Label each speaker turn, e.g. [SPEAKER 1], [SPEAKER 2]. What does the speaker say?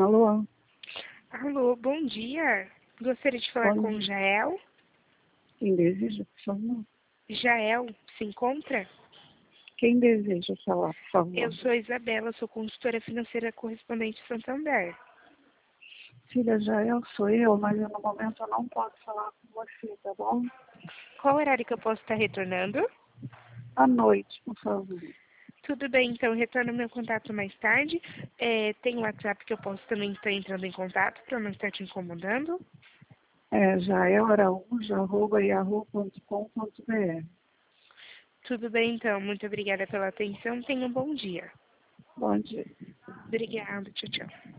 [SPEAKER 1] Alô?
[SPEAKER 2] Alô, bom dia. Gostaria de falar
[SPEAKER 1] Bom
[SPEAKER 2] com o
[SPEAKER 1] dia.
[SPEAKER 2] Jael.
[SPEAKER 1] Quem deseja, por favor?
[SPEAKER 2] Jael, se encontra?
[SPEAKER 1] Quem deseja falar, por favor?
[SPEAKER 2] Eu sou Isabela, sou consultora financeira correspondente Santander.
[SPEAKER 1] Filha, sou eu, mas no momento eu não posso falar com você, tá bom?
[SPEAKER 2] Qual horário que eu posso estar retornando?
[SPEAKER 1] À noite, por favor.
[SPEAKER 2] Tudo bem, então retorno meu contato mais tarde. Tem o WhatsApp que eu posso também estar entrando em contato para não estar te incomodando.
[SPEAKER 1] É jaelaraújo@yahoo.com.br.
[SPEAKER 2] Tudo bem, então. Muito obrigada pela atenção. Tenha um bom dia.
[SPEAKER 1] Bom dia.
[SPEAKER 2] Obrigada. Tchau, tchau.